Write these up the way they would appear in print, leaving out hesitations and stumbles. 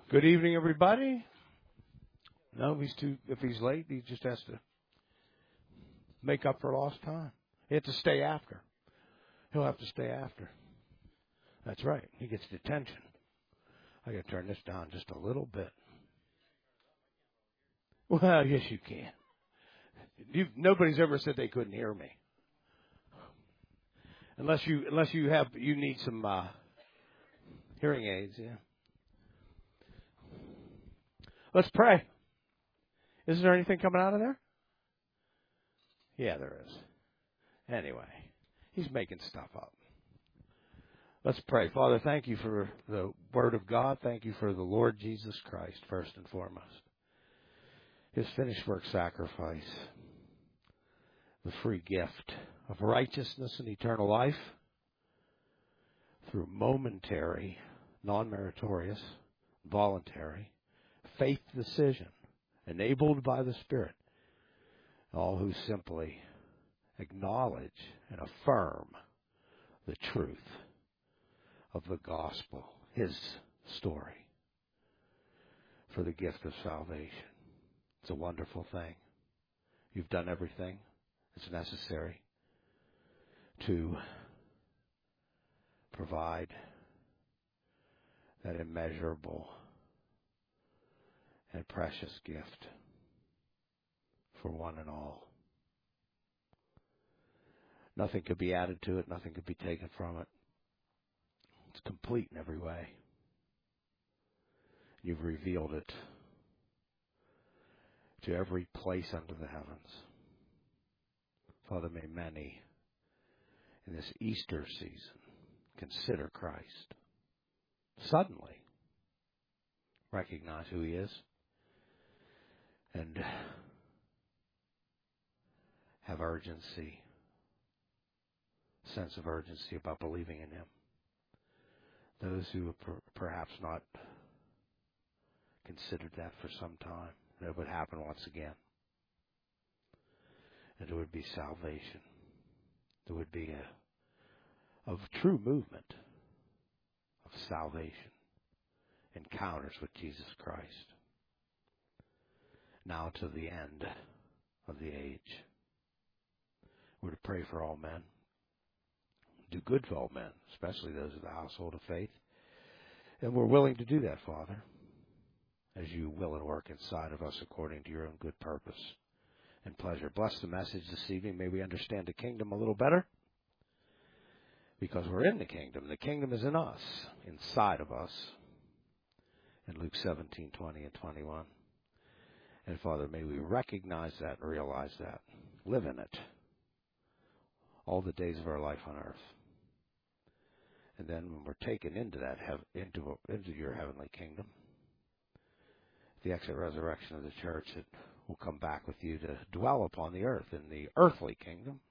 Good evening, everybody. No, if he's late, he just has to make up for lost time. He has to stay after. He'll have to stay after. That's right. He gets detention. I got to turn this down just a little bit. Well, yes, you can. Nobody's ever said they couldn't hear me, unless you need some hearing aids. Yeah. Let's pray. Is there anything coming out of there? Yeah, there is. Anyway, he's making stuff up. Let's pray. Father, thank you for the Word of God. Thank you for the Lord Jesus Christ, first and foremost. His finished work sacrifice, the free gift of righteousness and eternal life through momentary, non-meritorious, voluntary, faith decision, enabled by the Spirit. All who simply acknowledge and affirm the truth of the gospel, His story, for the gift of salvation. It's a wonderful thing. You've done everything that's necessary to provide that immeasurable and precious gift for one and all. Nothing could be added to it. Nothing could be taken from it. It's complete in every way. You've revealed it to every place under the heavens. Father, may many in this Easter season consider Christ. Suddenly recognize who He is and have urgency, sense of urgency about believing in Him. Those who have perhaps not considered that for some time, that it would happen once again. And it would be salvation. There would be a true movement of salvation, encounters with Jesus Christ. Now to the end of the age. We're to pray for all men. Do good for all men, especially those of the household of faith. And we're willing to do that, Father, as you will and work inside of us according to your own good purpose and pleasure. Bless the message this evening. May we understand the kingdom a little better, because we're in the kingdom. The kingdom is in us, inside of us, in Luke 17:20 and 21. And Father, may we recognize that and realize that. Live in it all the days of our life on earth. And then when we're taken into that into your heavenly kingdom, the exit resurrection of the church, that will come back with you to dwell upon the earth in the earthly kingdom,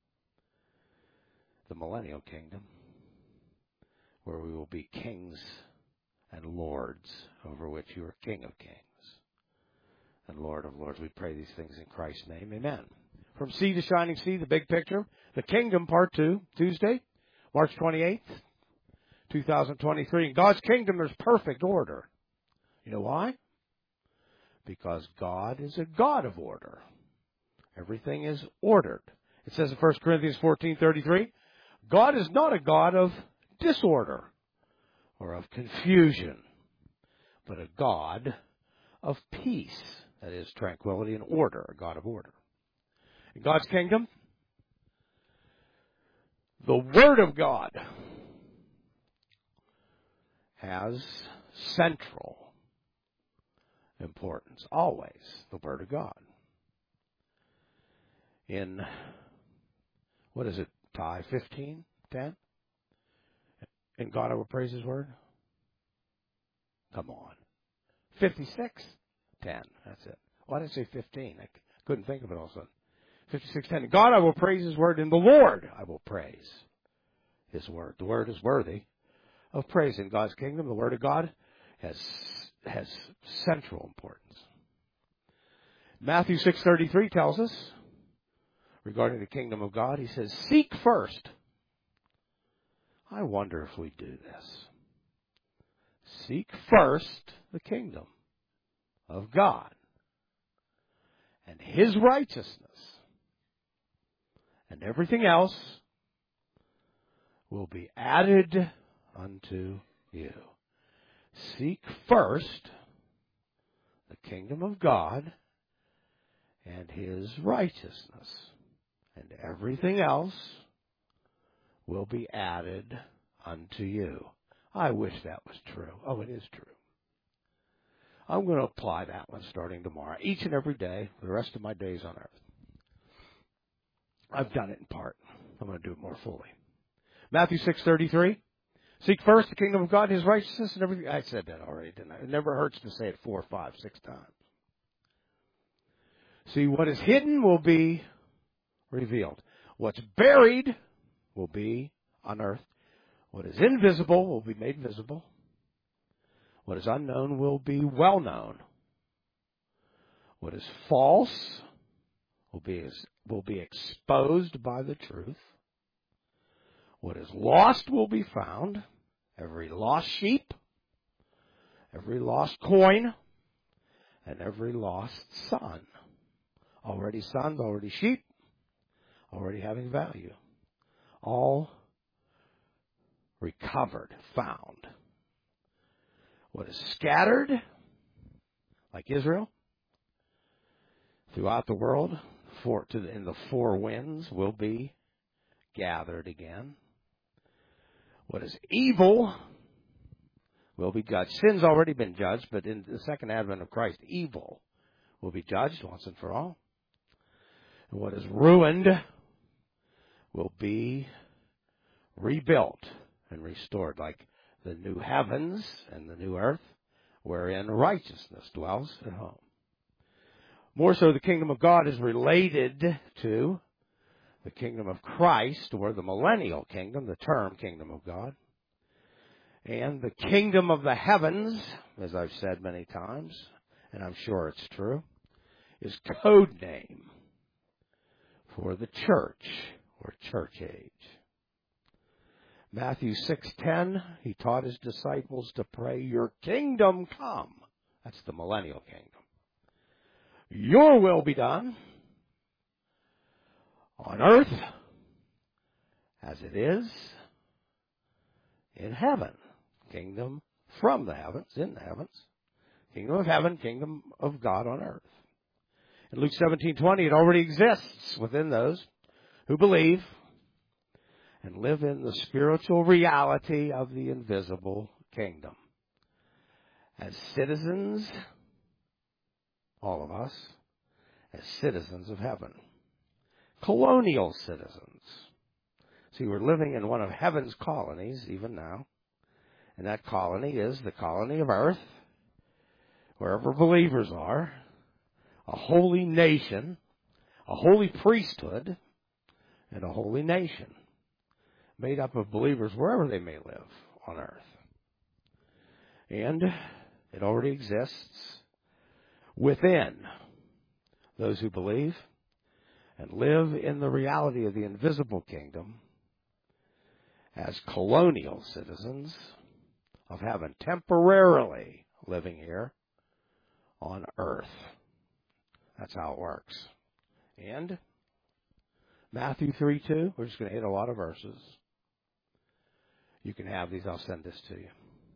the millennial kingdom, where we will be kings and lords, over which you are King of kings and Lord of lords. We pray these things in Christ's name. Amen. From Sea to Shining Sea, the big picture, the kingdom, part 2, Tuesday, March 28th, 2023. In God's kingdom, there's perfect order. You know why? Because God is a God of order. Everything is ordered. It says in 1 Corinthians 14:33, God is not a God of disorder or of confusion, but a God of peace. That is, tranquility and order, a God of order. In God's kingdom, the Word of God has central importance. Always the Word of God. In, what is it, Ty 15:10? In God I will praise His Word. Come on. 56:10. That's it. Why did I say 15? I couldn't think of it all of a sudden. 56:10. In God I will praise His Word. In the Lord I will praise His Word. The Word is worthy of praise. In God's kingdom, the Word of God has central importance. Matthew 6:33 tells us, regarding the kingdom of God, He says, seek first. I wonder if we do this. Seek first the kingdom of God and His righteousness, and everything else will be added unto you. Seek first the kingdom of God and His righteousness, and everything else will be added unto you. I wish that was true. Oh, it is true. I'm going to apply that one starting tomorrow, each and every day, for the rest of my days on earth. I've done it in part. I'm going to do it more fully. Matthew 6:33. Seek first the kingdom of God and His righteousness, and everything. I said that already, didn't I? It never hurts to say it 4, 5, 6 times. See, what is hidden will be revealed. What's buried will be unearthed. What is invisible will be made visible. What is unknown will be well known. What is false will be exposed by the truth. What is lost will be found. Every lost sheep, every lost coin, and every lost son. Already sons, already sheep, already having value. All recovered, found. What is scattered, like Israel, throughout the world, in the four winds, will be gathered again. What is evil will be judged. Sin's already been judged, but in the second advent of Christ, evil will be judged once and for all. And what is ruined will be rebuilt and restored, like the new heavens and the new earth, wherein righteousness dwells at home. More so, the kingdom of God is related to the kingdom of Christ, or the millennial kingdom, the term kingdom of God. And the kingdom of the heavens, as I've said many times, and I'm sure it's true, is code name for the church, or church age. Matthew 6:10, He taught His disciples to pray, "Your kingdom come." That's the millennial kingdom. "Your will be done on earth as it is in heaven." Kingdom from the heavens, in the heavens. Kingdom of heaven, kingdom of God on earth. In Luke 17:20, it already exists within those who believe and live in the spiritual reality of the invisible kingdom. As citizens, all of us, as citizens of heaven. Colonial citizens. See, we're living in one of heaven's colonies even now. And that colony is the colony of earth, wherever believers are, a holy nation, a holy priesthood, and a holy nation, made up of believers wherever they may live on earth. And it already exists within those who believe and live in the reality of the invisible kingdom as colonial citizens of heaven, temporarily living here on earth. That's how it works. And Matthew 3:2, we're just going to hit a lot of verses. You can have these. I'll send this to you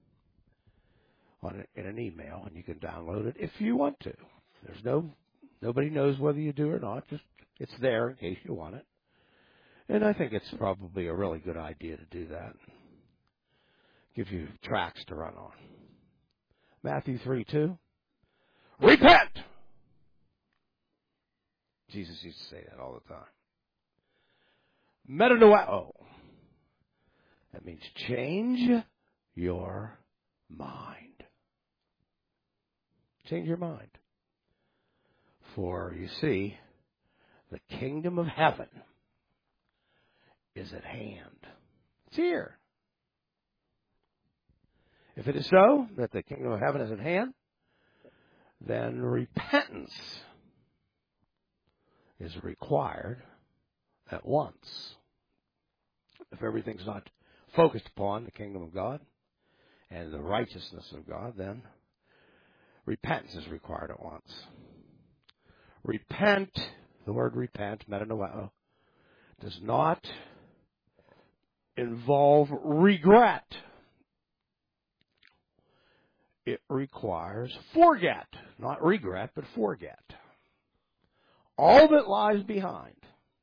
in an email, and you can download it if you want to. Nobody knows whether you do or not. Just it's there in case you want it. And I think it's probably a really good idea to do that. Give you tracks to run on. Matthew 3:2. Repent! Jesus used to say that all the time. Metanoeo. That means change your mind. Change your mind. For, you see, the kingdom of heaven is at hand. It's here. If it is so, that the kingdom of heaven is at hand, then repentance is required at once. If everything's not focused upon the kingdom of God and the righteousness of God, then Repentance is required at once. Repent, the word repent, metanoeo, does not involve regret. It requires forget, not regret, but forget. All that lies behind.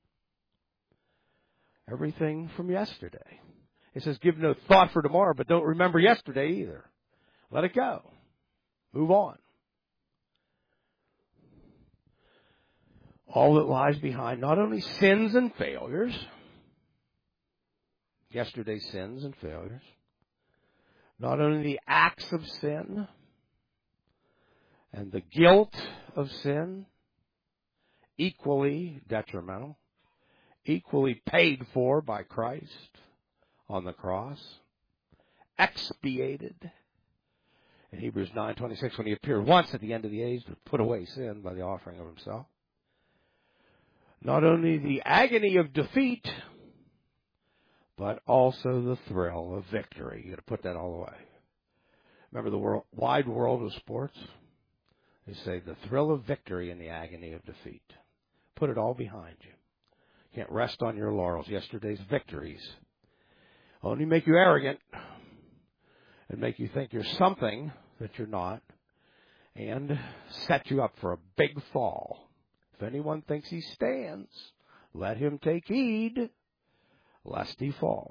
Everything from yesterday. It says, give no thought for tomorrow, but don't remember yesterday either. Let it go. Move on. All that lies behind, not only sins and failures, yesterday's sins and failures, not only the acts of sin and the guilt of sin, equally detrimental, equally paid for by Christ on the cross, expiated. In Hebrews 9:26, when he appeared once at the end of the age to put away sin by the offering of himself. Not only the agony of defeat, but also the thrill of victory. You've got to put that all away. Remember the wide world of sports? They say the thrill of victory and the agony of defeat. Put it all behind you. You can't rest on your laurels. Yesterday's victories only make you arrogant and make you think you're something that you're not and set you up for a big fall. If anyone thinks he stands, let him take heed, lest he fall.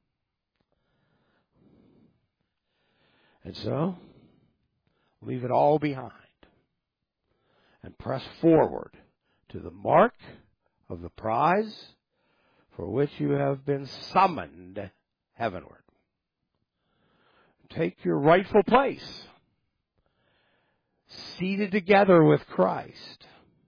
And so, leave it all behind and press forward to the mark of the prize for which you have been summoned heavenward. Take your rightful place, seated together with Christ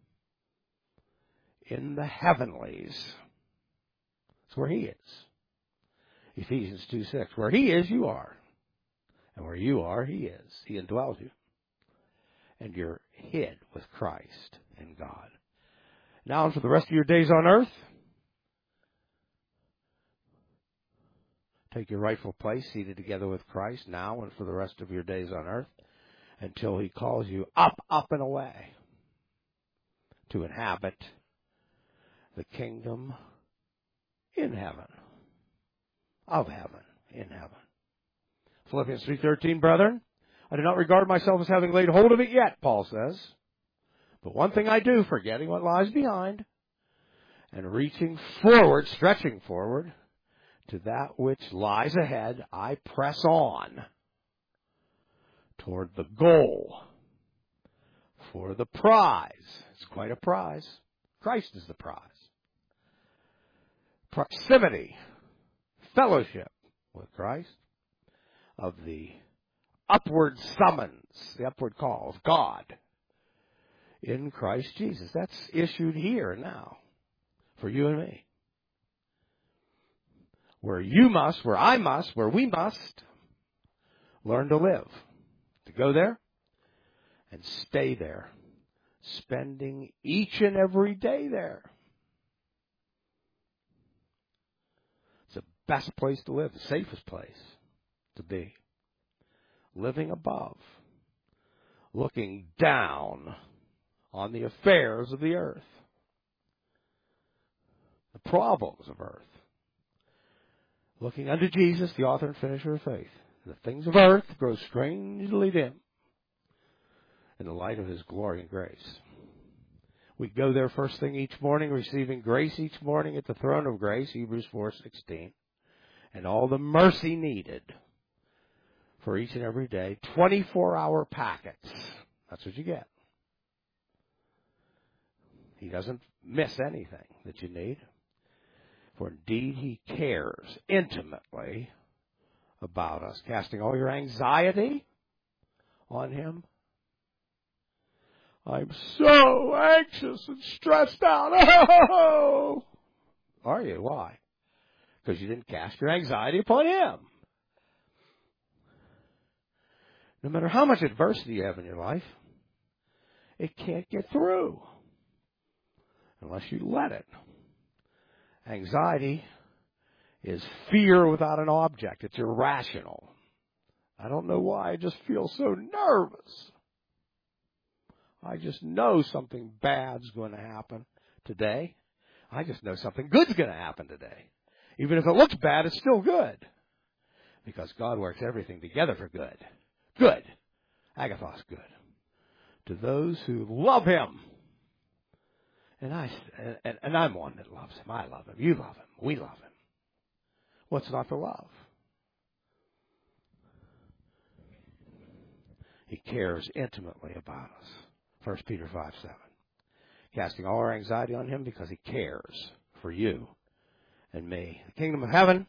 in the heavenlies. That's where he is. Ephesians 2:6. Where he is, you are. And where you are, he is. He indwells you. And you're hid with Christ in God. Now and for the rest of your days on earth, take your rightful place, seated together with Christ, now and for the rest of your days on earth, until he calls you up, up and away to inhabit the kingdom in heaven, of heaven, in heaven. Philippians 3:13, brethren, I do not regard myself as having laid hold of it yet, Paul says. But one thing I do, forgetting what lies behind, and reaching forward, stretching forward, to that which lies ahead, I press on toward the goal for the prize. It's quite a prize. Christ is the prize. Proximity, fellowship with Christ, of the upward summons, the upward call of God in Christ Jesus. That's issued here now for you and me. Where you must, where I must, where we must learn to live. To go there and stay there, spending each and every day there. It's the best place to live, the safest place to be. Living above, looking down on the affairs of the earth, the problems of earth. Looking unto Jesus, the author and finisher of faith. The things of earth grow strangely dim in the light of his glory and grace. We go there first thing each morning, receiving grace each morning at the throne of grace, Hebrews 4:16, and all the mercy needed for each and every day. 24-hour packets. That's what you get. He doesn't miss anything that you need. For indeed he cares intimately about us, casting all your anxiety on him. I'm so anxious and stressed out. Oh! Are you? Why? Because you didn't cast your anxiety upon him. No matter how much adversity you have in your life, it can't get through unless you let it. Anxiety is fear without an object. It's irrational. I don't know why. I just feel so nervous. I just know something bad's going to happen today. I just know something good's going to happen today. Even if it looks bad, it's still good. Because God works everything together for good. Good. Agathos, good. To those who love Him. And I'm one that loves Him. I love Him. You love Him. We love Him. What's not to love? He cares intimately about us. 1 Peter 5:7. Casting all our anxiety on Him because He cares for you and me. The kingdom of heaven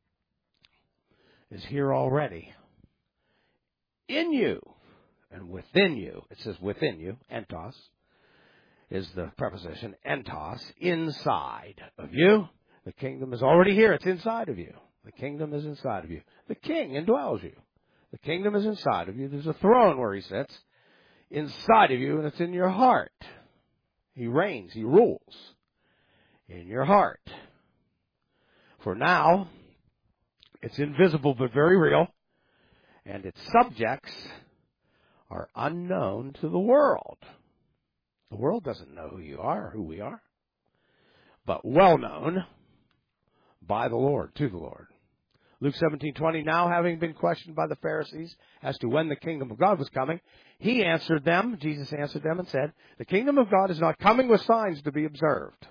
is here already. In you and within you. It says within you. Entos is the preposition. Entos. Inside of you. The kingdom is already here. It's inside of you. The kingdom is inside of you. The king indwells you. The kingdom is inside of you. There's a throne where He sits inside of you, and it's in your heart. He reigns. He rules in your heart. For now, it's invisible but very real, and its subjects are unknown to the world. The world doesn't know who you are or who we are, but well known by the Lord, to the Lord. Luke 17:20, now having been questioned by the Pharisees as to when the kingdom of God was coming, He answered them, Jesus answered them and said, the kingdom of God is not coming with signs to be observed.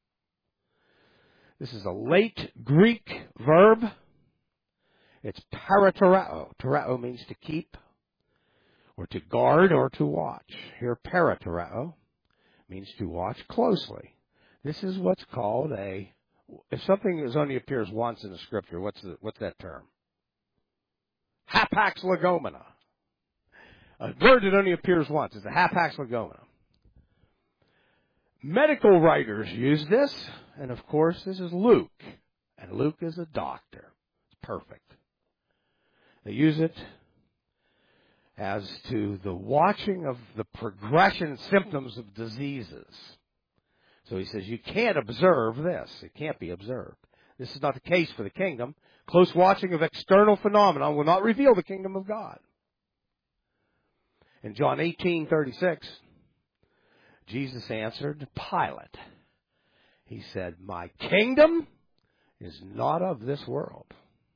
This is a late Greek verb. It's paratereo. Tereo means to keep, or to guard, or to watch. Here, paratereo means to watch closely. This is what's called if something only appears once in the Scripture, what's that term? Hapax legomena. A word that only appears once is a hapax legomena. Medical writers use this, and of course this is Luke. And Luke is a doctor. It's perfect. They use it as to the watching of the progression symptoms of diseases. So he says, you can't observe this. It can't be observed. This is not the case for the kingdom. Close watching of external phenomena will not reveal the kingdom of God. In John 18:36, Jesus answered Pilate. He said, my kingdom is not of this world.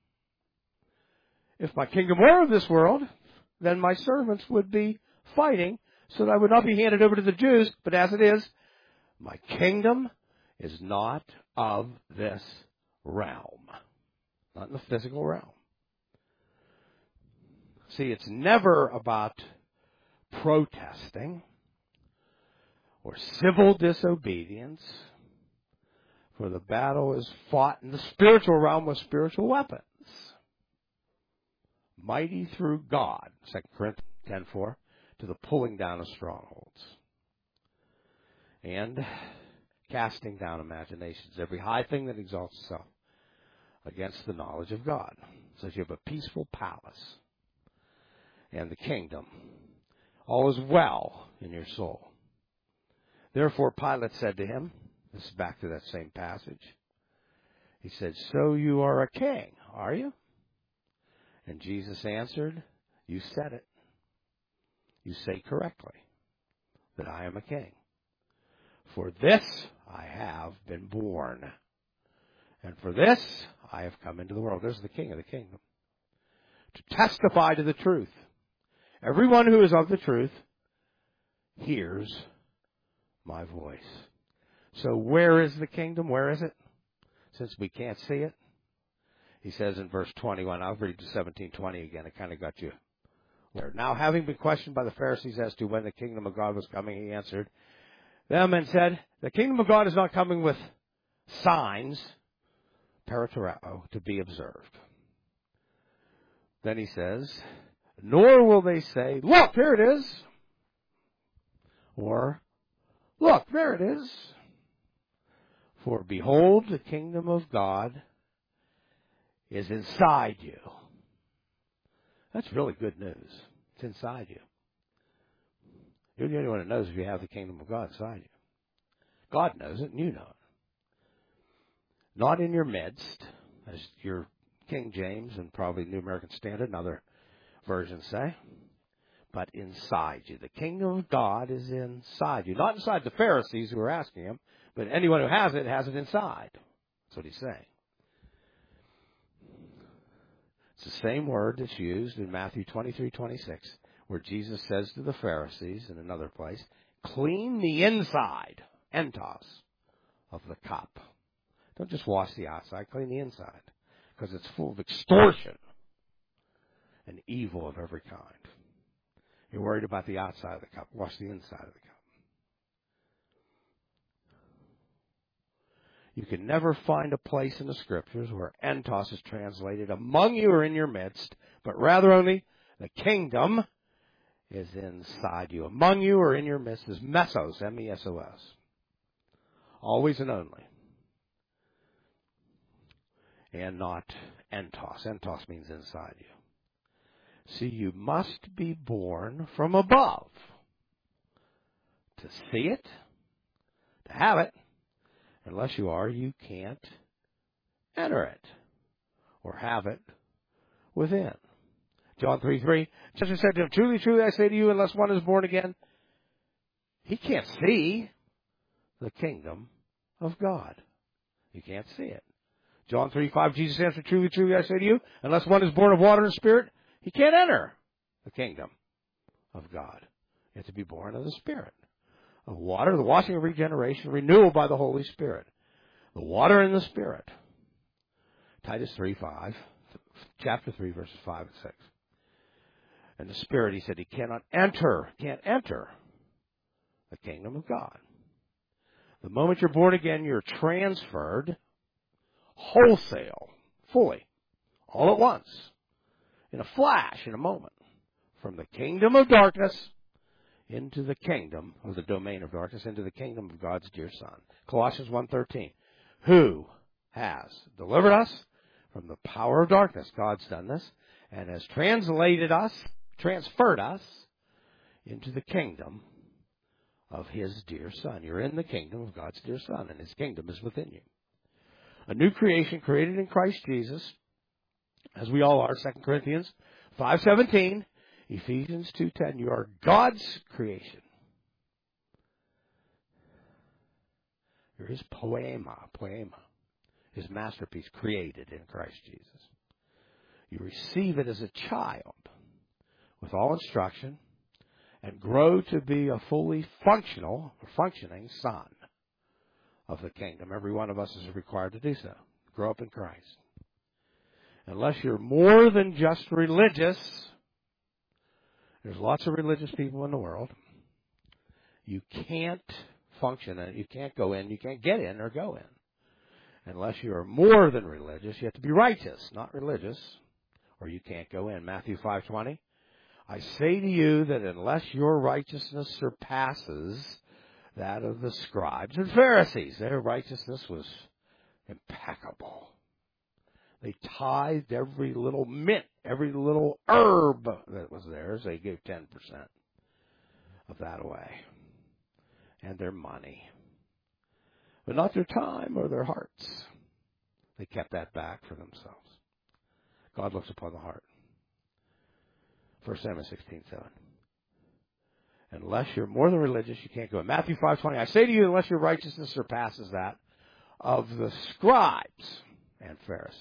If my kingdom were of this world, then my servants would be fighting so that I would not be handed over to the Jews. But as it is, my kingdom is not of this realm. Not in the physical realm. See, it's never about protesting or civil disobedience, for the battle is fought in the spiritual realm with spiritual weapons. Mighty through God, 2 Corinthians 10:4, to the pulling down of strongholds. And casting down imaginations, every high thing that exalts itself against the knowledge of God. So that you have a peaceful palace and the kingdom. All is well in your soul. Therefore Pilate said to him, this is back to that same passage, he said, so you are a king, are you? And Jesus answered, you said it. You say correctly that I am a king. For this I have been born, and for this I have come into the world. There's the king of the kingdom. To testify to the truth. Everyone who is of the truth hears my voice. So where is the kingdom? Where is it? Since we can't see it. He says in verse 21, I'll read to 17:20 again. It kind of got you there. Now, having been questioned by the Pharisees as to when the kingdom of God was coming, he answered them and said, the kingdom of God is not coming with signs, paratereo, to be observed. Then he says, nor will they say, look, there it is. Or, look, there it is. For behold, the kingdom of God is inside you. That's really good news. It's inside you. You're the only one that knows if you have the kingdom of God inside you. God knows it and you know it. Not in your midst, as your King James and probably New American Standard and other versions say, but inside you. The kingdom of God is inside you. Not inside the Pharisees who were asking him, but anyone who has it inside. That's what he's saying. It's the same word that's used in Matthew 23:26, where Jesus says to the Pharisees in another place, clean the inside, entos, of the cup. Don't just wash the outside, clean the inside, because it's full of extortion and evil of every kind. You're worried about the outside of the cup. Wash the inside of the cup. You can never find a place in the Scriptures where entos is translated among you or in your midst, but rather only the kingdom is inside you. Among you or in your midst is mesos, M-E-S-O-S. Always and only. And not entos. Entos means inside you. See, you must be born from above to see it, to have it. Unless you are, you can't enter it or have it within. John 3:3, Jesus said to him, truly, truly, I say to you, unless one is born again, he can't see the kingdom of God. You can't see it. John 3:5, Jesus answered, truly, truly, I say to you, unless one is born of water and spirit, he can't enter the kingdom of God. You have to be born of the Spirit. Of water, the washing of regeneration, renewal by the Holy Spirit. The water and the Spirit. Titus 3:5, chapter 3, verses 5 and 6. And the Spirit, he said, he can't enter the kingdom of God. The moment you're born again, you're transferred wholesale, fully, all at once, in a flash, in a moment, from the kingdom of darkness into the kingdom of the domain of darkness, into the kingdom of God's dear Son. Colossians 1:13, who has delivered us from the power of darkness. God's done this and has transferred us into the kingdom of his dear Son. You're in the kingdom of God's dear Son, and his kingdom is within you. A new creation created in Christ Jesus, as we all are, 2 Corinthians 5:17, Ephesians 2:10, you are God's creation. You're his poema, his masterpiece created in Christ Jesus. You receive it as a child with all instruction and grow to be a fully functioning son of the kingdom. Every one of us is required to do so. Grow up in Christ. Unless you're more than just religious, there's lots of religious people in the world. You can't function, and you can't go in, you can't get in or go in. Unless you are more than religious, you have to be righteous, not religious, or you can't go in. Matthew 5:20, I say to you that unless your righteousness surpasses that of the scribes and Pharisees, their righteousness was impeccable. They tithed every little mint, every little herb that was theirs. They gave 10% of that away. And their money. But not their time or their hearts. They kept that back for themselves. God looks upon the heart. 1 Samuel 16:7. Unless you're more than religious, you can't go in. Matthew 5:20. I say to you, unless your righteousness surpasses that of the scribes and Pharisees,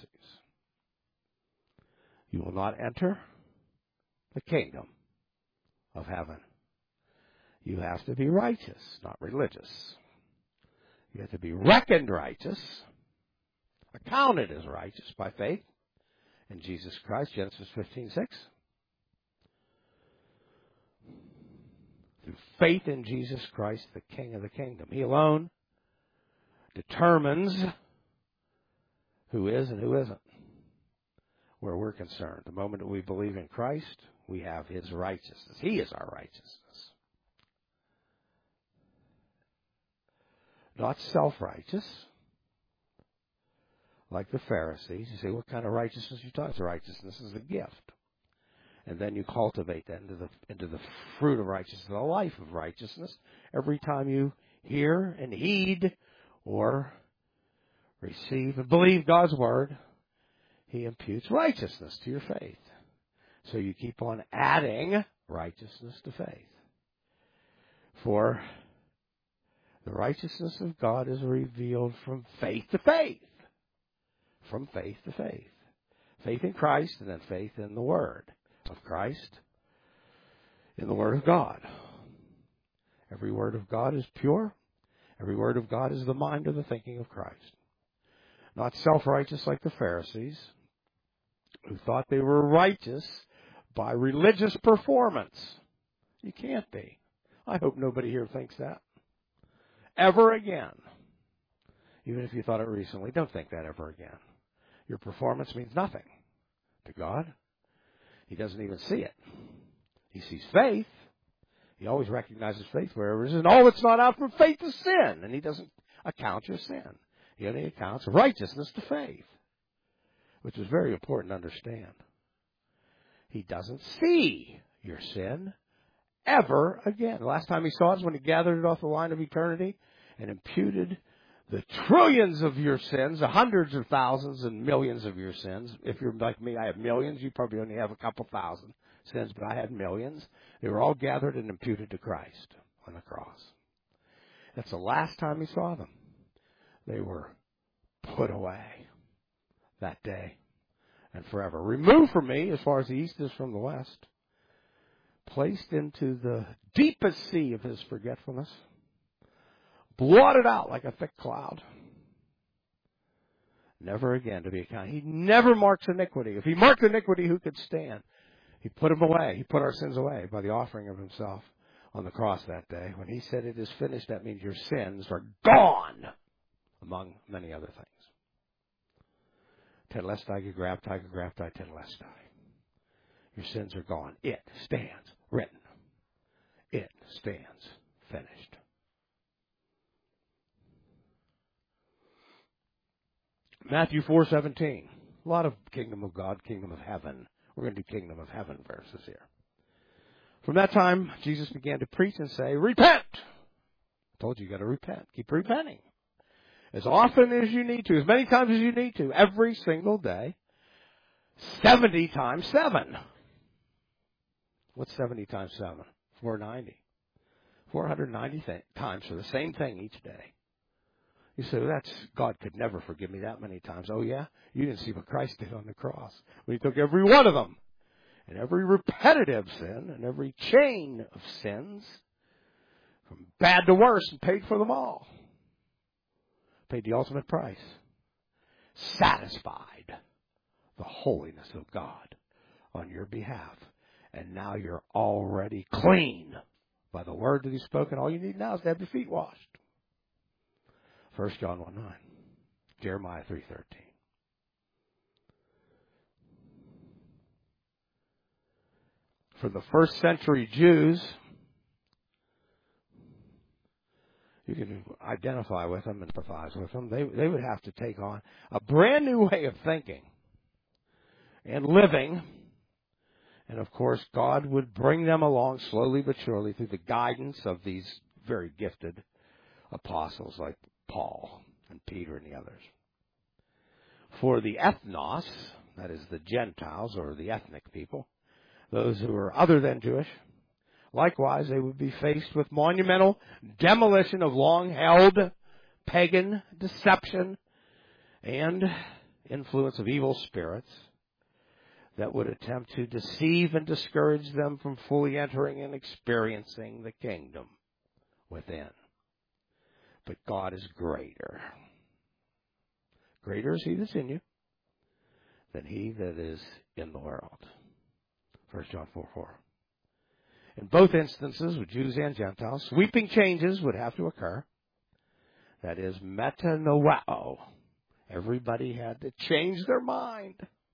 you will not enter the kingdom of heaven. You have to be righteous, not religious. You have to be reckoned righteous, accounted as righteous by faith in Jesus Christ, Genesis 15:6. Through faith in Jesus Christ, the King of the kingdom. He alone determines who is and who isn't, where we're concerned. The moment that we believe in Christ, we have his righteousness. He is our righteousness. Not self-righteous, like the Pharisees. You say, what kind of righteousness are you talking about? Righteousness is a gift. And then you cultivate that into the fruit of righteousness, the life of righteousness. Every time you hear and heed or receive and believe God's word, he imputes righteousness to your faith. So you keep on adding righteousness to faith. For the righteousness of God is revealed from faith to faith. From faith to faith. Faith in Christ and then faith in the Word of Christ, in the Word of God. Every word of God is pure. Every word of God is the mind or the thinking of Christ. Not self-righteous like the Pharisees, who thought they were righteous by religious performance. You can't be. I hope nobody here thinks that. Ever again. Even if you thought it recently, don't think that ever again. Your performance means nothing to God. He doesn't even see it. He sees faith. He always recognizes faith wherever it is. And all that's not out from faith is sin. And He doesn't account your sin. He only accounts righteousness to faith, which is very important to understand. He doesn't see your sin ever again. The last time He saw it is when He gathered it off the line of eternity and imputed the trillions of your sins, the hundreds of thousands and millions of your sins. If you're like me, I have millions. You probably only have a couple thousand sins, but I had millions. They were all gathered and imputed to Christ on the cross. That's the last time He saw them. They were put away that day and forever. Removed from me as far as the east is from the west. Placed into the deepest sea of His forgetfulness. Blotted out like a thick cloud. Never again to be accounted. He never marks iniquity. If He marked iniquity, who could stand? He put them away. He put our sins away by the offering of Himself on the cross that day. When He said it is finished, that means your sins are gone, among many other things. Tetelestai, graptai, tetelestai. Your sins are gone. It stands written. It stands finished. Matthew 4:17. A lot of kingdom of God, kingdom of heaven. We're going to do kingdom of heaven verses here. From that time, Jesus began to preach and say, repent! I told you got to repent. Keep repenting. As often as you need to, as many times as you need to, every single day. 70 times 7. What's 70 times 7? 490. 490 times for the same thing each day. You say, well, God could never forgive me that many times. Oh, yeah? You didn't see what Christ did on the cross. When He took every one of them, and every repetitive sin, and every chain of sins, from bad to worse, and paid for them all. Paid the ultimate price. Satisfied the holiness of God on your behalf. And now you're already clean by the word that He's spoken. All you need now is to have your feet washed. 1 John 1:9. Jeremiah 3:13. For the first century Jews, you can identify with them and empathize with them. They would have to take on a brand new way of thinking and living. And of course, God would bring them along slowly but surely through the guidance of these very gifted apostles like Paul and Peter and the others. For the ethnos, that is the Gentiles or the ethnic people, those who are other than Jewish, likewise they would be faced with monumental demolition of long-held pagan deception and influence of evil spirits that would attempt to deceive and discourage them from fully entering and experiencing the kingdom within. But God is greater. Greater is He that's in you than he that is in the world. 1 John 4:4. In both instances, with Jews and Gentiles, sweeping changes would have to occur. That is, metanoeo. Everybody had to change their mind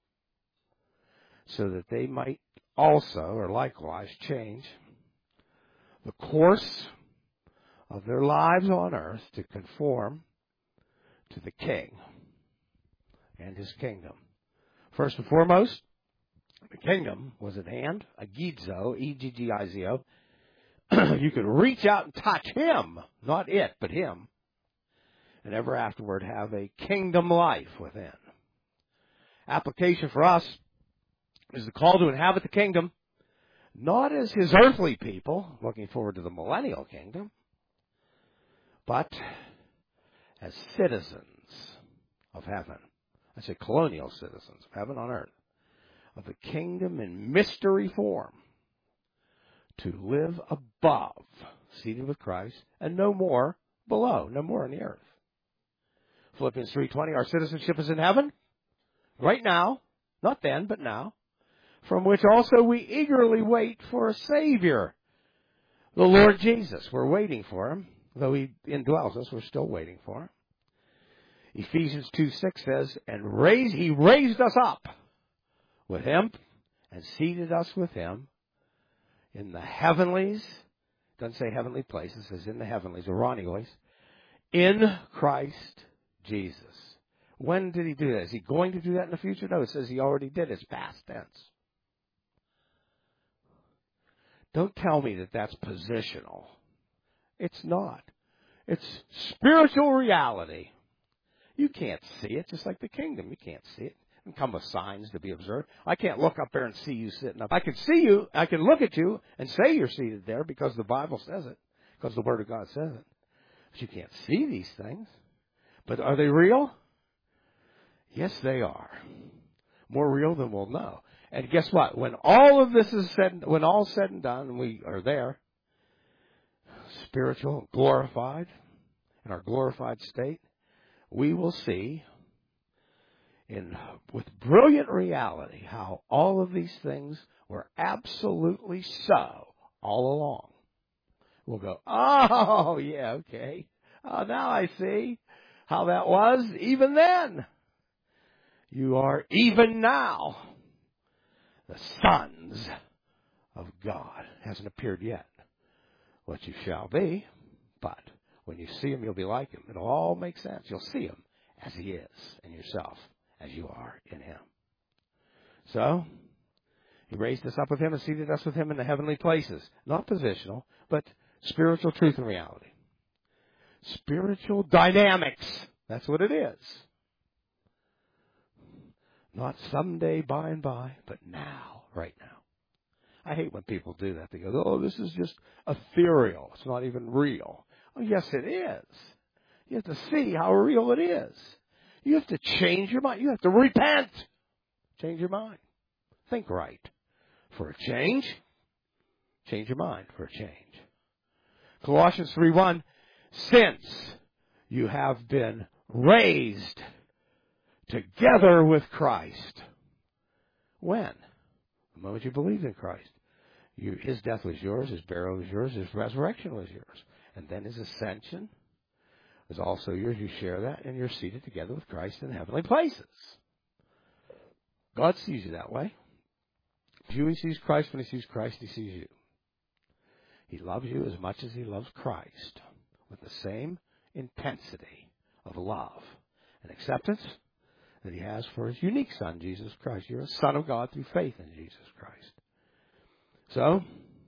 so that they might also, or likewise, change the course of their lives on earth to conform to the King and His kingdom. First and foremost, the kingdom was at hand, agizo, E-G-G-I-Z-O. You could reach out and touch Him, not it, but Him, and ever afterward have a kingdom life within. Application for us is the call to inhabit the kingdom, not as his earthly people, looking forward to the millennial kingdom, but as citizens of heaven. I say colonial citizens of heaven on earth, of the kingdom in mystery form, to live above, seated with Christ, and no more below, no more on the earth. Philippians 3:20, our citizenship is in heaven, right now, not then, but now, from which also we eagerly wait for a Savior, the Lord Jesus. We're waiting for Him. Though He indwells us, we're still waiting for Him. Ephesians 2:6 says, and He raised us up with Him and seated us with Him in the heavenlies. Doesn't say heavenly places, it says in the heavenlies, Oranios, in Christ Jesus. When did He do that? Is He going to do that in the future? No, it says He already did. It's past tense. Don't tell me that that's positional. It's not. It's spiritual reality. You can't see it, just like the kingdom. You can't see it. It can come with signs to be observed. I can't look up there and see you sitting up. I can see you. I can look at you and say you're seated there because the Bible says it, because the Word of God says it. But you can't see these things. But are they real? Yes, they are. More real than we'll know. And guess what? When all of this is said, when all's said and done, and we are there, spiritual, glorified, in our glorified state, we will see with brilliant reality how all of these things were absolutely so all along. We'll go, oh, yeah, okay. Oh, now I see how that was even then. You are even now the sons of God. Hasn't appeared yet what you shall be, but when you see Him, you'll be like Him. It'll all make sense. You'll see Him as He is and yourself as you are in Him. So, He raised us up with Him and seated us with Him in the heavenly places. Not positional, but spiritual truth and reality. Spiritual dynamics. That's what it is. Not someday, by and by, but now, right now. I hate when people do that. They go, oh, this is just ethereal. It's not even real. Oh, yes, it is. You have to see how real it is. You have to change your mind. You have to repent. Change your mind. Think right. For a change, change your mind for a change. Colossians 3:1, since you have been raised together with Christ. When? The moment you believed in Christ. His death was yours, His burial was yours, His resurrection was yours. And then His ascension is also yours. You share that, and you're seated together with Christ in heavenly places. God sees you that way. If He sees Christ, when He sees Christ, He sees you. He loves you as much as He loves Christ, with the same intensity of love and acceptance that He has for His unique Son, Jesus Christ. You're a son of God through faith in Jesus Christ. So,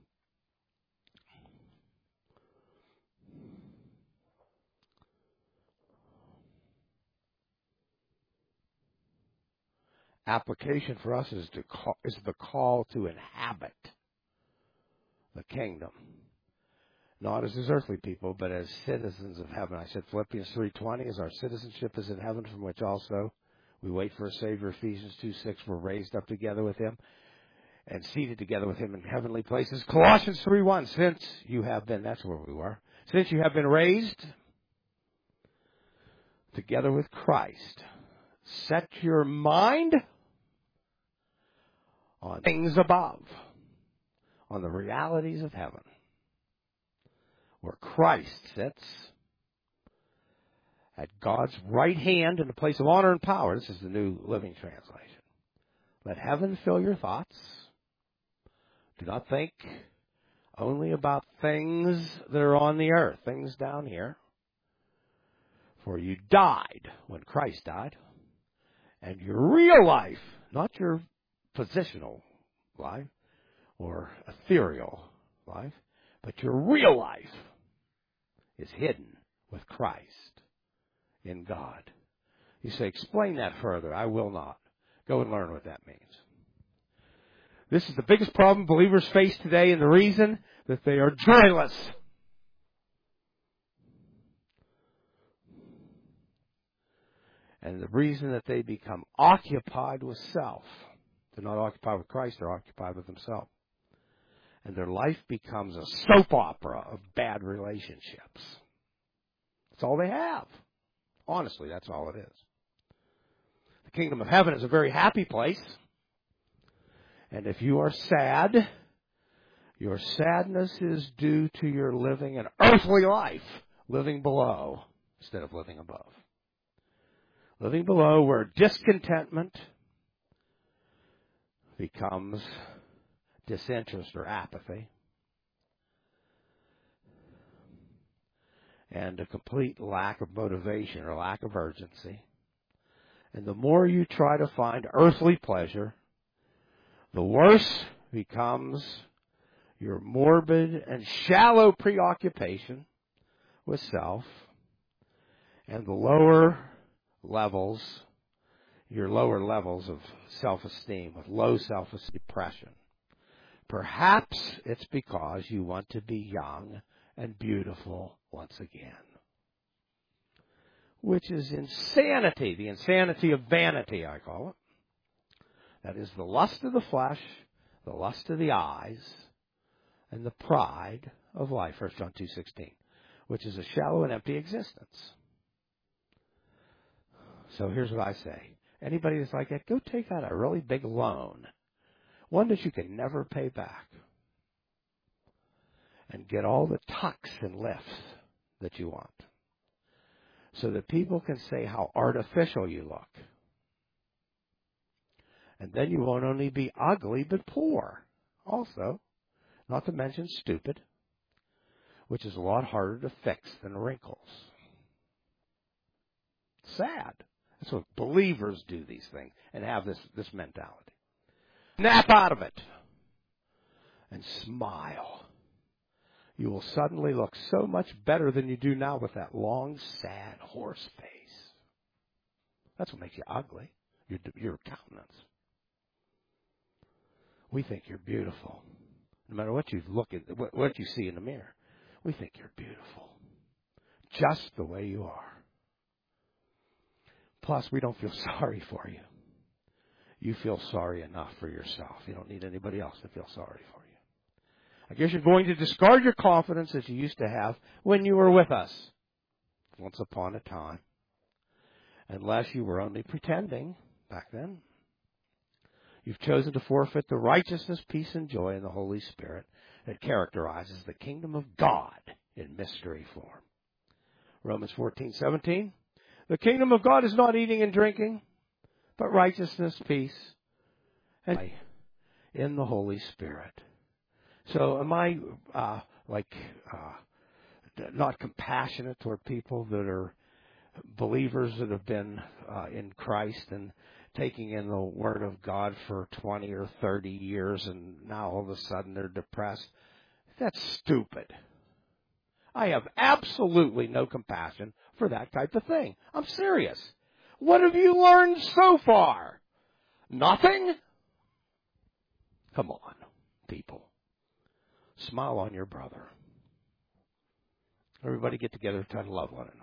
application for us is the call to inhabit the kingdom. Not as His earthly people, but as citizens of heaven. I said Philippians 3:20 is our citizenship is in heaven, from which also we wait for a Savior. Ephesians 2:6, we're raised up together with Him and seated together with Him in heavenly places. Colossians 3:1, since you have been, that's where we were, since you have been raised together with Christ, set your mind on things above, on the realities of heaven, where Christ sits at God's right hand in the place of honor and power. This is the New Living Translation. Let heaven fill your thoughts. Do not think only about things that are on the earth, things down here. For you died when Christ died, and your real life, not your positional life or ethereal life, but your real life is hidden with Christ in God. You say, explain that further. I will not. Go and learn what that means. This is the biggest problem believers face today, and the reason that they are joyless. And the reason that they become occupied with self. They're not occupied with Christ, they're occupied with themselves. And their life becomes a soap opera of bad relationships. That's all they have. Honestly, that's all it is. The kingdom of heaven is a very happy place. And if you are sad, your sadness is due to your living an earthly life, living below instead of living above. Living below where discontentment becomes disinterest or apathy, and a complete lack of motivation or lack of urgency. And the more you try to find earthly pleasure, the worse becomes your morbid and shallow preoccupation with self, and the lower levels, your lower levels of self-esteem, with low self-esteem, depression. Perhaps it's because you want to be young and beautiful once again, which is insanity, the insanity of vanity, I call it. That is the lust of the flesh, the lust of the eyes, and the pride of life, 1 John 2:16, which is a shallow and empty existence. So here's what I say. Anybody that's like that, go take out a really big loan, one that you can never pay back, and get all the tucks and lifts that you want, so that people can say how artificial you look. And then you won't only be ugly, but poor also, not to mention stupid, which is a lot harder to fix than wrinkles. Sad. That's what believers do, these things, and have this mentality. Snap out of it and smile. You will suddenly look so much better than you do now with that long, sad horse face. That's what makes you ugly, your countenance. We think you're beautiful. No matter what you look at, what you see in the mirror, we think you're beautiful, just the way you are. Plus, we don't feel sorry for you. You feel sorry enough for yourself. You don't need anybody else to feel sorry for you. I guess you're going to discard your confidence as you used to have when you were with us once upon a time, unless you were only pretending back then. You've chosen to forfeit the righteousness, peace, and joy in the Holy Spirit that characterizes the kingdom of God in mystery form. Romans 14:17. The kingdom of God is not eating and drinking, but righteousness, peace, and joy in the Holy Spirit. So am I not compassionate toward people that are believers that have been in Christ and taking in the Word of God for 20 or 30 years, and now all of a sudden they're depressed? That's stupid. I have absolutely no compassion for that type of thing. I'm serious. What have you learned so far? Nothing? Come on, people. Smile on your brother. Everybody get together and try to love one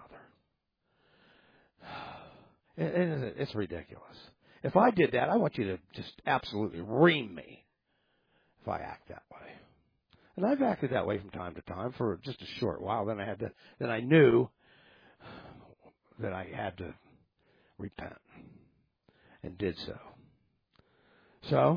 another. It's ridiculous. If I did that, I want you to just absolutely ream me if I act that way. And I've acted that way from time to time for just a short while. Then I knew that I had to repent, and did so. So,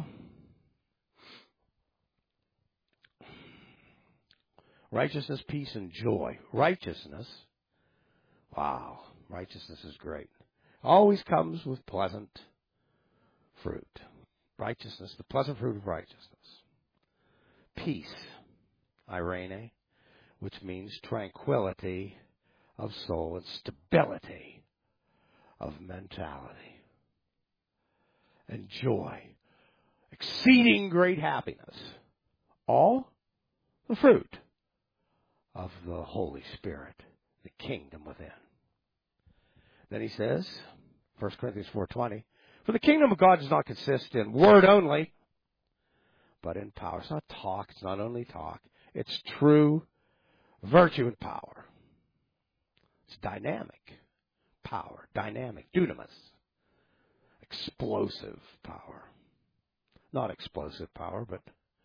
righteousness, peace, and joy. Righteousness, wow, righteousness is great. Always comes with pleasant fruit. Righteousness, the pleasant fruit of righteousness. Peace, irene, which means tranquility of soul and stability of mentality. And joy, exceeding great happiness. All the fruit of the Holy Spirit, the kingdom within. Then he says, 1 Corinthians 4:20, for the kingdom of God does not consist in word only, but in power. It's not talk. It's not only talk. It's true virtue and power. It's dynamic power. Dynamic. Dunamis. Explosive power. Not explosive power, but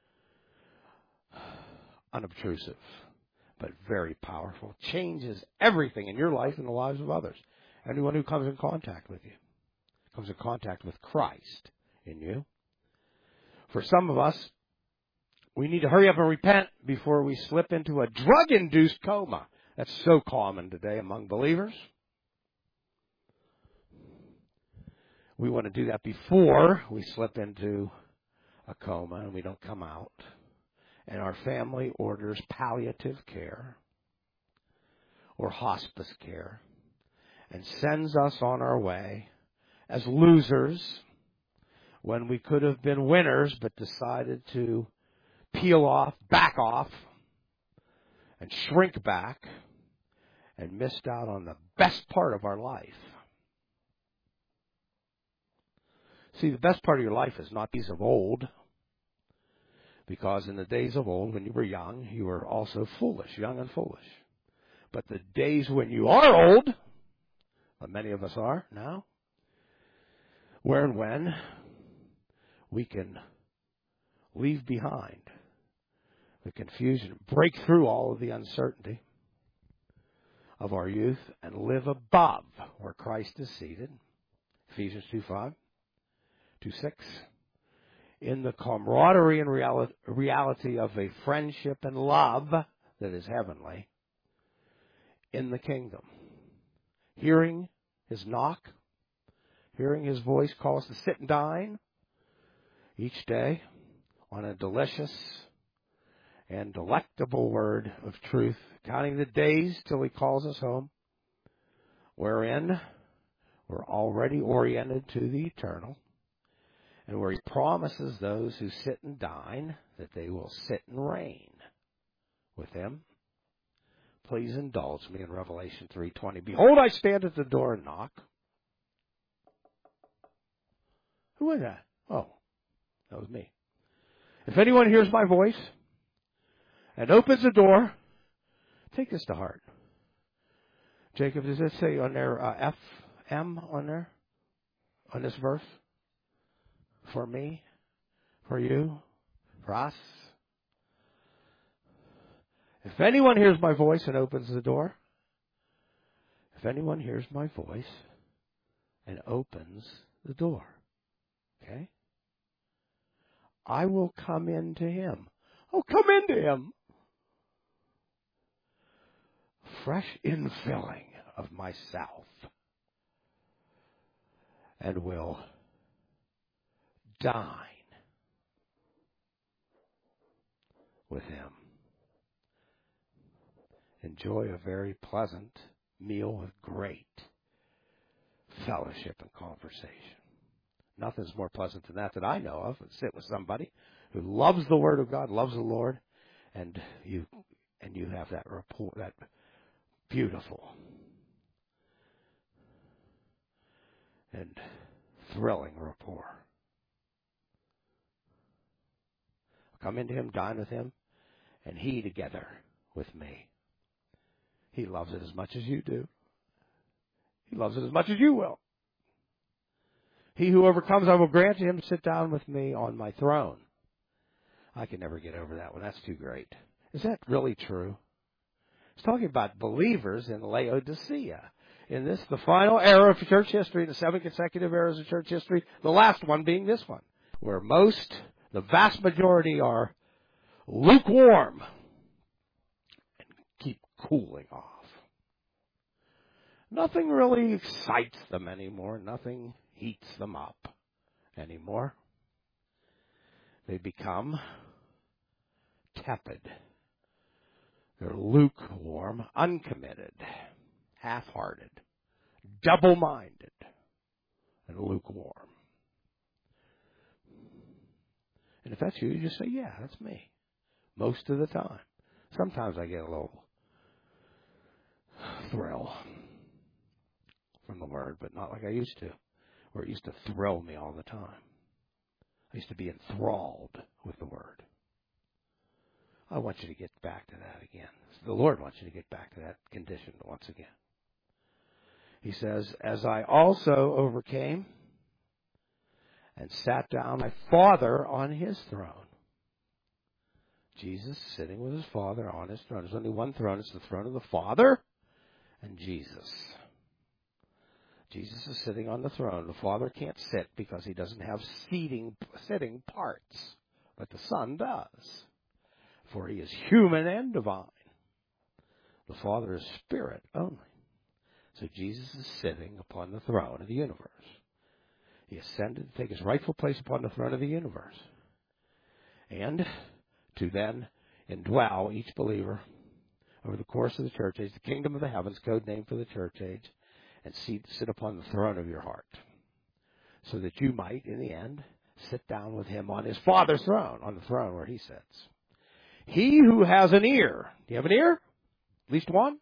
unobtrusive, but very powerful. Changes everything in your life and the lives of others. Anyone who comes in contact with you comes in contact with Christ in you. For some of us, we need to hurry up and repent before we slip into a drug-induced coma. That's so common today among believers. We want to do that before we slip into a coma and we don't come out. And our family orders palliative care or hospice care and sends us on our way as losers when we could have been winners but decided to peel off, back off, and shrink back and missed out on the best part of our life. See, the best part of your life is not these of old, because in the days of old, when you were young, you were also foolish, young and foolish. But the days when you are old, what many of us are now, where and when we can leave behind the confusion, break through all of the uncertainty of our youth, and live above where Christ is seated. Ephesians 2:5, 2:6. In the camaraderie and reality of a friendship and love that is heavenly in the kingdom. Hearing his knock, hearing his voice call us to sit and dine each day on a delicious and delectable word of truth, counting the days till he calls us home, wherein we're already oriented to the eternal, and where he promises those who sit and dine that they will sit and reign with him. Please indulge me in Revelation 3:20. Behold, I stand at the door and knock. Who was that? Oh, that was me. If anyone hears my voice and opens the door, take this to heart. Jacob, does it say on there FM on there? On this verse? For me? For you? For us? If anyone hears my voice and opens the door, if anyone hears my voice and opens the door, okay? I will come into him. Oh, come into him. Fresh infilling of myself. And will dine with him. Enjoy a very pleasant meal with great fellowship and conversation. Nothing's more pleasant than that I know of. Sit with somebody who loves the Word of God, loves the Lord, and you have that rapport, that beautiful and thrilling rapport. Come into him, dine with him, and he together with me. He loves it as much as you do. He loves it as much as you will. He who overcomes, I will grant to him to sit down with me on my throne. I can never get over that one. That's too great. Is that really true? It's talking about believers in Laodicea. In this, the final era of church history, the 7 consecutive eras of church history, the last one being this one, where the vast majority are lukewarm and keep cooling off. Nothing really excites them anymore. Nothing heats them up anymore. They become tepid. They're lukewarm, uncommitted, half-hearted, double-minded, and lukewarm. And if that's you, you just say, yeah, that's me. Most of the time. Sometimes I get a little thrill from the Word, but not like I used to, where it used to thrill me all the time. I used to be enthralled with the Word. I want you to get back to that again. The Lord wants you to get back to that condition once again. He says, as I also overcame and sat down my Father on his throne. Jesus sitting with his Father on his throne. There's only one throne. It's the throne of the Father and Jesus. Jesus is sitting on the throne. The Father can't sit because he doesn't have sitting parts, but the Son does. For he is human and divine. The Father is spirit only. So Jesus is sitting upon the throne of the universe. He ascended to take his rightful place upon the throne of the universe. And to then indwell each believer over the course of the church age, the kingdom of the heavens, code name for the church age, and sit upon the throne of your heart. So that you might, in the end, sit down with him on his Father's throne, on the throne where he sits. He who has an ear, do you have an ear? At least one?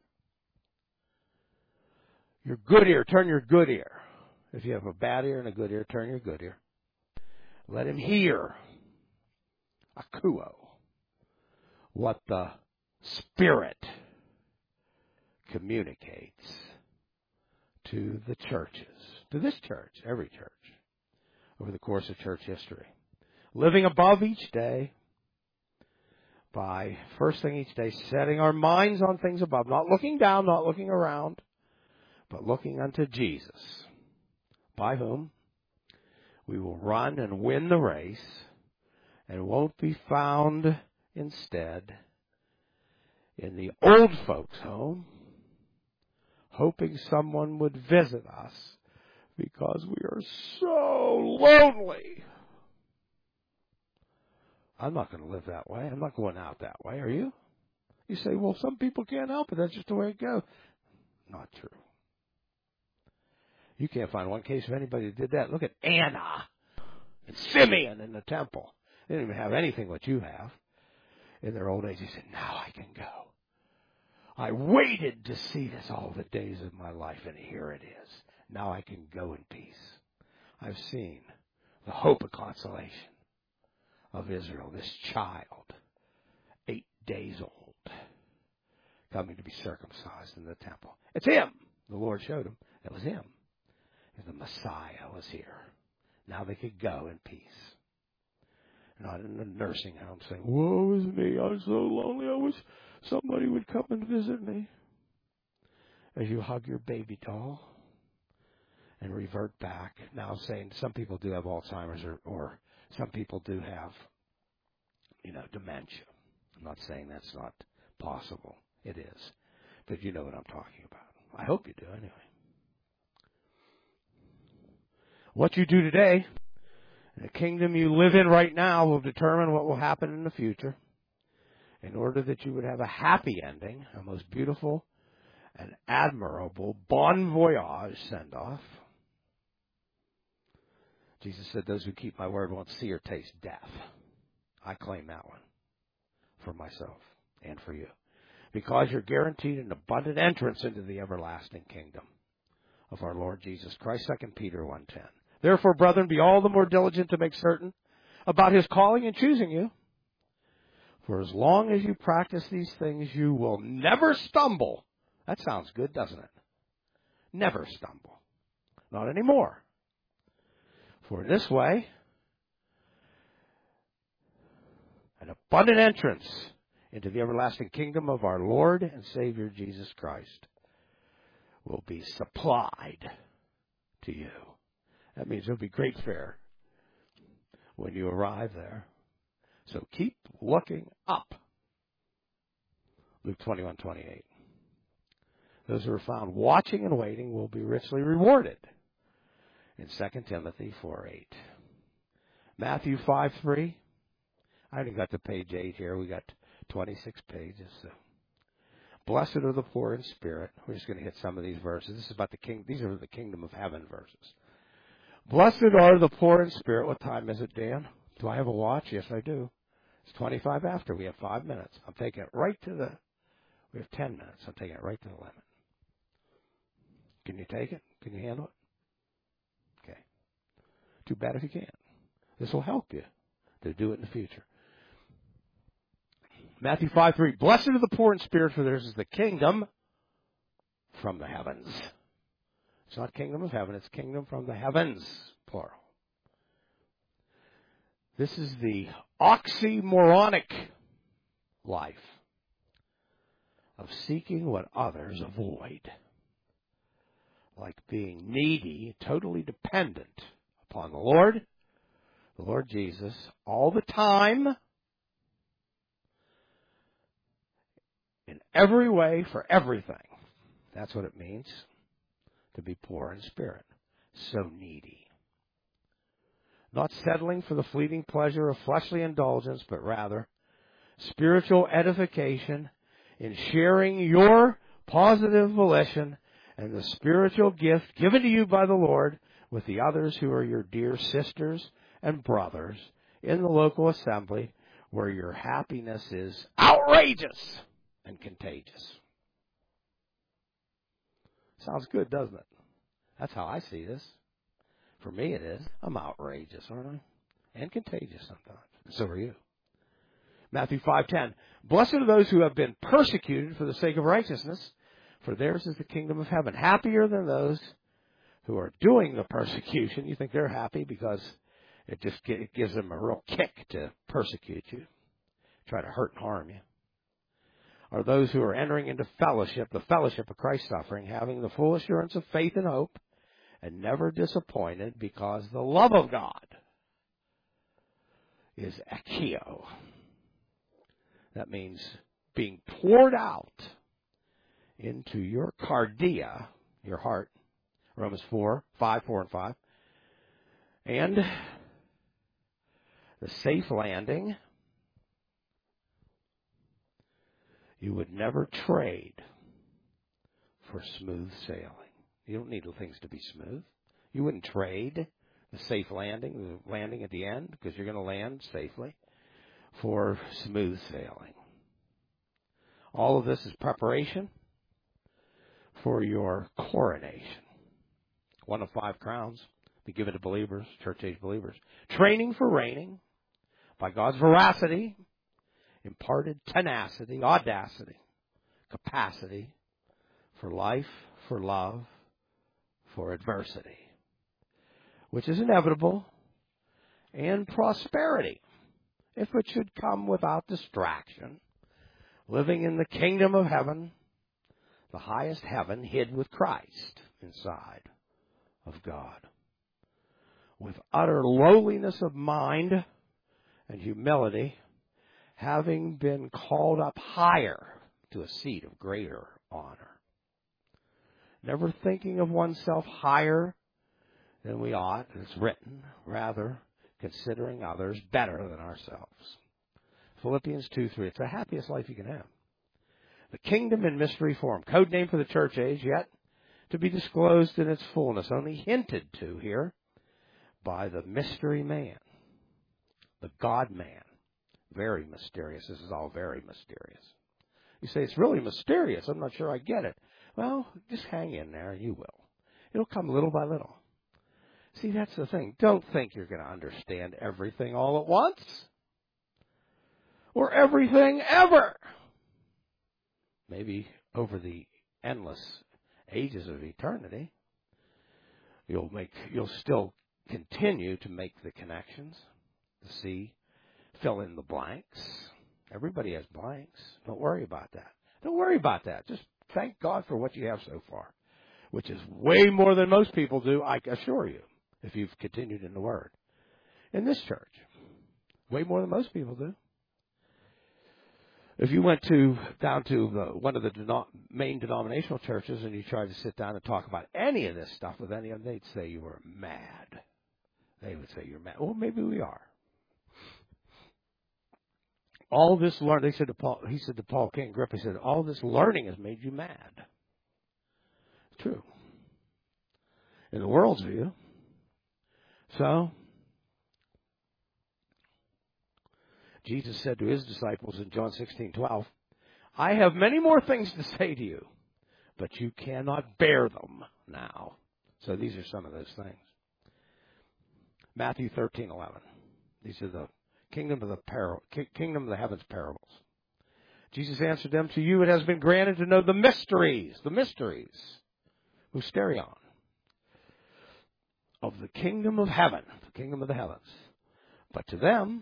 Your good ear, turn your good ear. If you have a bad ear and a good ear, turn your good ear. Let him hear, akuo, what the Spirit communicates to the churches, to this church, every church, over the course of church history. Living above each day by, first thing each day, setting our minds on things above, not looking down, not looking around, but looking unto Jesus, by whom we will run and win the race and won't be found instead in the old folks' home, hoping someone would visit us because we are so lonely. I'm not going to live that way. I'm not going out that way. Are you? You say, well, some people can't help it. That's just the way it goes. Not true. You can't find one case of anybody that did that. Look at Anna and Simeon in the temple. They didn't even have anything what you have. In their old age, they said, now I can go. I waited to see this all the days of my life, and here it is. Now I can go in peace. I've seen the hope of consolation of Israel, this child, 8 days old, coming to be circumcised in the temple. It's him. The Lord showed him. It was him. The Messiah was here. Now they could go in peace. Not in the nursing home saying, woe is me, I'm so lonely, I wish somebody would come and visit me. As you hug your baby doll and revert back. Now saying some people do have Alzheimer's or some people do have, dementia. I'm not saying that's not possible. It is. But you know what I'm talking about. I hope you do anyway. What you do today, the kingdom you live in right now, will determine what will happen in the future. In order that you would have a happy ending, a most beautiful and admirable bon voyage send-off. Jesus said, those who keep my word won't see or taste death. I claim that one for myself and for you. Because you're guaranteed an abundant entrance into the everlasting kingdom of our Lord Jesus Christ. 2 Peter 1:10. Therefore, brethren, be all the more diligent to make certain about his calling and choosing you. For as long as you practice these things, you will never stumble. That sounds good, doesn't it? Never stumble. Not anymore. For in this way, an abundant entrance into the everlasting kingdom of our Lord and Savior Jesus Christ will be supplied to you. That means there'll be great fare when you arrive there. So keep looking up. Luke 21:28. Those who are found watching and waiting will be richly rewarded. In 2 Timothy 4:8. Matthew 5:3. I only got to page 8 here. We got 26 pages. So. Blessed are the poor in spirit. We're just going to hit some of these verses. This is about the king. These are the kingdom of heaven verses. Blessed are the poor in spirit. What time is it, Dan? Do I have a watch? Yes, I do. It's 25 after. We have 5 minutes. I'm taking it right to the... We have 10 minutes. I'm taking it right to the limit. Can you take it? Can you handle it? Okay. Too bad if you can't. This will help you to do it in the future. Matthew 5:3. Blessed are the poor in spirit, for theirs is the kingdom from the heavens. It's not kingdom of heaven, it's kingdom from the heavens, plural. This is the oxymoronic life of seeking what others avoid, like being needy, totally dependent upon the Lord Jesus, all the time, in every way, for everything. That's what it means to be poor in spirit, so needy. Not settling for the fleeting pleasure of fleshly indulgence, but rather spiritual edification in sharing your positive volition and the spiritual gift given to you by the Lord with the others who are your dear sisters and brothers in the local assembly, where your happiness is outrageous and contagious. Sounds good, doesn't it? That's how I see this. For me it is. I'm outrageous, aren't I? And contagious sometimes. So are you. Matthew 5:10. Blessed are those who have been persecuted for the sake of righteousness, for theirs is the kingdom of heaven. Happier than those who are doing the persecution. You think they're happy because it gives them a real kick to persecute you, try to hurt and harm you. Are those who are entering into fellowship, the fellowship of Christ's suffering, having the full assurance of faith and hope, and never disappointed, because the love of God is akio. That means being poured out into your cardia, your heart, Romans 4 and 5, and the safe landing. You would never trade for smooth sailing. You don't need things to be smooth. You wouldn't trade the safe landing, the landing at the end, because you're going to land safely, for smooth sailing. All of this is preparation for your coronation. 1 of 5 crowns be given to believers, church-age believers. Training for reigning by God's veracity, imparted tenacity, audacity, capacity for life, for love, for adversity, which is inevitable, and prosperity, if it should come without distraction, living in the kingdom of heaven, the highest heaven hid with Christ inside of God, with utter lowliness of mind and humility, having been called up higher to a seat of greater honor. Never thinking of oneself higher than we ought, as written, rather considering others better than ourselves. Philippians 2:3. It's the happiest life you can have. The kingdom in mystery form, code name for the church age, yet to be disclosed in its fullness, only hinted to here by the mystery man, the God-man. Very mysterious. This is all very mysterious. You say, it's really mysterious. I'm not sure I get it. Well, just hang in there and you will. It'll come little by little. See, that's the thing. Don't think you're going to understand everything all at once. Or everything ever. Maybe over the endless ages of eternity, you'll still continue to make the connections, to see, fill in the blanks. Everybody has blanks. Don't worry about that. Don't worry about that. Just thank God for what you have so far, which is way more than most people do, I assure you, if you've continued in the Word. In this church, way more than most people do. If you went down to one of the main denominational churches and you tried to sit down and talk about any of this stuff with any of them, they'd say you were mad. They would say you're mad. Well, maybe we are. All this learning, he said to Paul King Agrippa, he said, all this learning has made you mad. It's true. In the world's view. So, Jesus said to his disciples in John 16:12, I have many more things to say to you, but you cannot bear them now. So these are some of those things. Matthew 13:11. These are the kingdom of the heavens parables. Jesus answered them, to you it has been granted to know the mysteries, mysterion, of the kingdom of heaven, the kingdom of the heavens. But to them,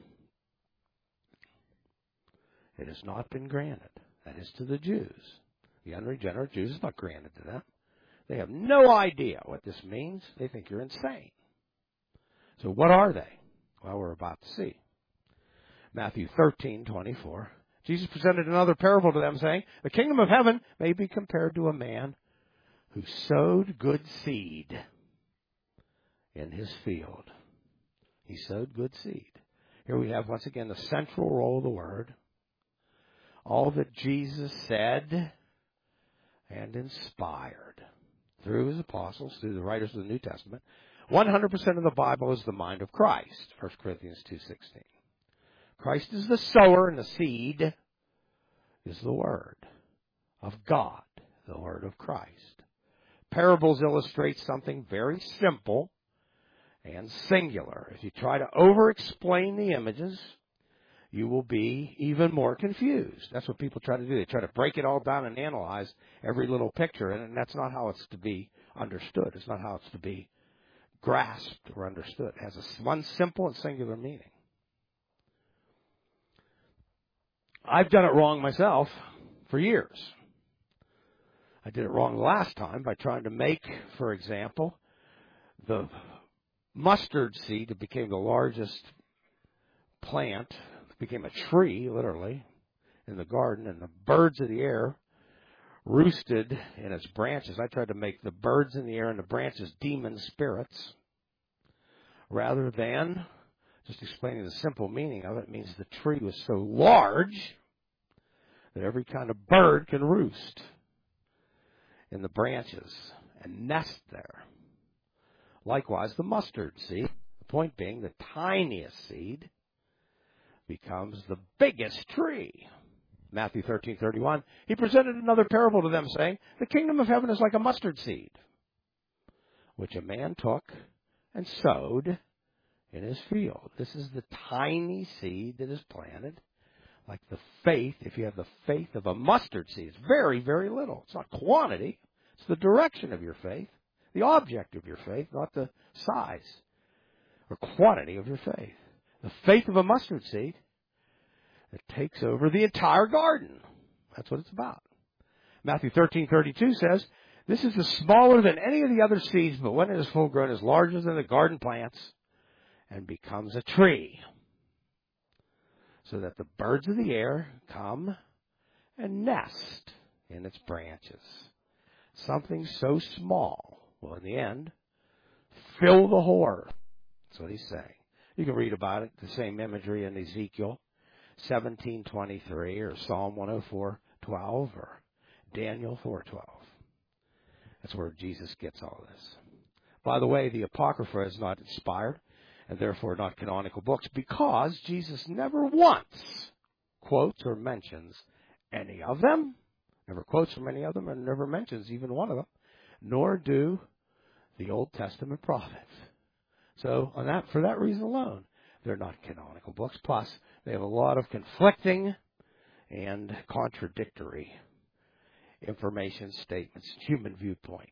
it has not been granted. That is to the Jews. The unregenerate Jews is not granted to them. They have no idea what this means. They think you're insane. So what are they? Well, we're about to see. Matthew 13:24. Jesus presented another parable to them, saying, the kingdom of heaven may be compared to a man who sowed good seed in his field. He sowed good seed. Here we have, once again, the central role of the Word. All that Jesus said and inspired through his apostles, through the writers of the New Testament. 100% of the Bible is the mind of Christ, 1 Corinthians 2:16. Christ is the sower, and the seed is the Word of God, the Word of Christ. Parables illustrate something very simple and singular. If you try to over-explain the images, you will be even more confused. That's what people try to do. They try to break it all down and analyze every little picture, and that's not how it's to be understood. It's not how it's to be grasped or understood. It has one simple and singular meaning. I've done it wrong myself for years. I did it wrong last time by trying to make, for example, the mustard seed that became the largest plant, became a tree, literally, in the garden, and the birds of the air roosted in its branches. I tried to make the birds in the air and the branches demon spirits, rather than just explaining the simple meaning of it. It means the tree was so large that every kind of bird can roost in the branches and nest there. Likewise, the mustard seed, the point being the tiniest seed, becomes the biggest tree. Matthew 13:31, he presented another parable to them, saying, the kingdom of heaven is like a mustard seed, which a man took and sowed in his field. This is the tiny seed that is planted, like the faith. If you have the faith of a mustard seed, it's very, very little. It's not quantity. It's the direction of your faith, the object of your faith, not the size or quantity of your faith. The faith of a mustard seed that takes over the entire garden. That's what it's about. Matthew 13:32 says, this is smaller than any of the other seeds, but when it is full grown, is larger than the garden plants and becomes a tree, so that the birds of the air come and nest in its branches. Something so small will, in the end, fill the whole earth. That's what he's saying. You can read about it, the same imagery in Ezekiel 17:23 or Psalm 104:12 or Daniel 4:12. That's where Jesus gets all this. By the way, the Apocrypha is not inspired and therefore not canonical books, because Jesus never once quotes or mentions any of them, never quotes from any of them, and never mentions even one of them, nor do the Old Testament prophets. So for that reason alone, they're not canonical books. Plus, they have a lot of conflicting and contradictory information, statements, human viewpoint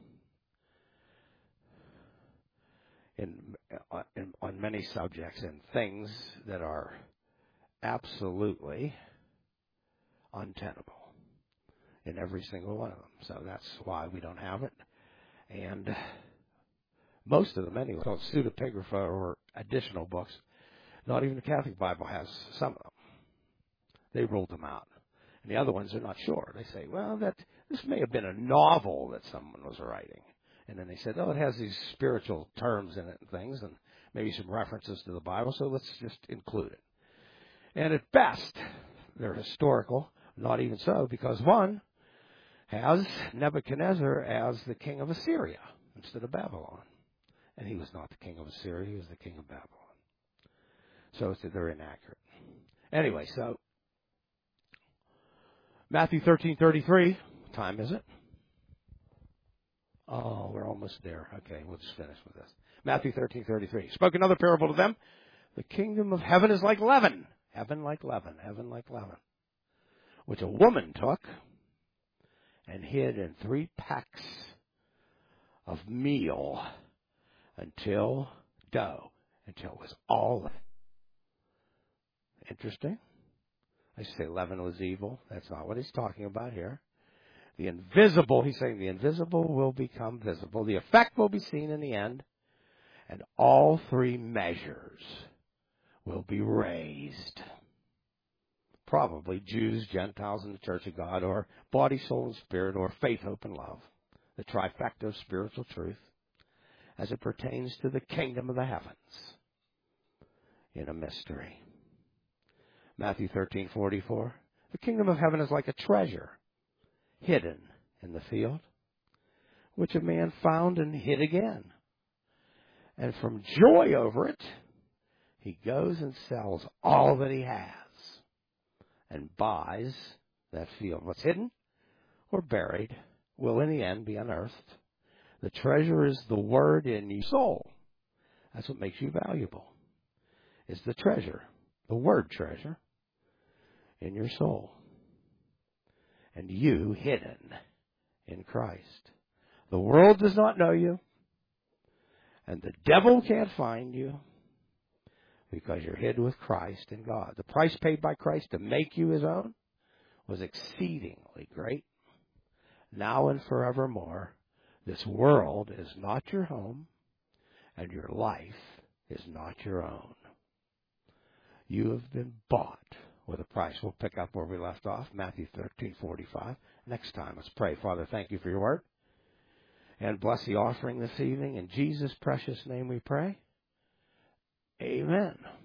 on many subjects, and things that are absolutely untenable in every single one of them. So that's why we don't have it. And most of them, anyway, called pseudepigrapha or additional books. Not even the Catholic Bible has some of them. They ruled them out. And the other ones are not sure. They say, well, this may have been a novel that someone was writing. And then they said, oh, it has these spiritual terms in it and things, and maybe some references to the Bible, so let's just include it. And at best, they're historical. Not even so, because one has Nebuchadnezzar as the king of Assyria instead of Babylon. And he was not the king of Assyria, he was the king of Babylon. So they're inaccurate. Anyway, so Matthew 13:33, what time is it? Oh, we're almost there. Okay, we'll just finish with this. Matthew 13:33. Spoke another parable to them. The kingdom of heaven is like leaven. Heaven like leaven. Heaven like leaven. Which a woman took and hid in 3 packs of meal until it was all interesting. I say leaven was evil. That's not what he's talking about here. The invisible, he's saying the invisible will become visible. The effect will be seen in the end. And all 3 measures will be raised. Probably Jews, Gentiles, and the Church of God, or body, soul, and spirit, or faith, hope, and love. The trifecta of spiritual truth as it pertains to the kingdom of the heavens in a mystery. Matthew 13:44. The kingdom of heaven is like a treasure hidden in the field, which a man found and hid again. And from joy over it, he goes and sells all that he has and buys that field. What's hidden or buried will in the end be unearthed. The treasure is the word in your soul. That's what makes you valuable. Is the treasure, the word treasure, in your soul. And you hidden in Christ. The world does not know you, and the devil can't find you because you're hid with Christ in God. The price paid by Christ to make you his own was exceedingly great. Now and forevermore, this world is not your home, and your life is not your own. You have been bought with a price. We'll pick up where we left off, Matthew 13:45. Next time, let's pray. Father, thank you for your word. And bless the offering this evening. In Jesus' precious name we pray. Amen.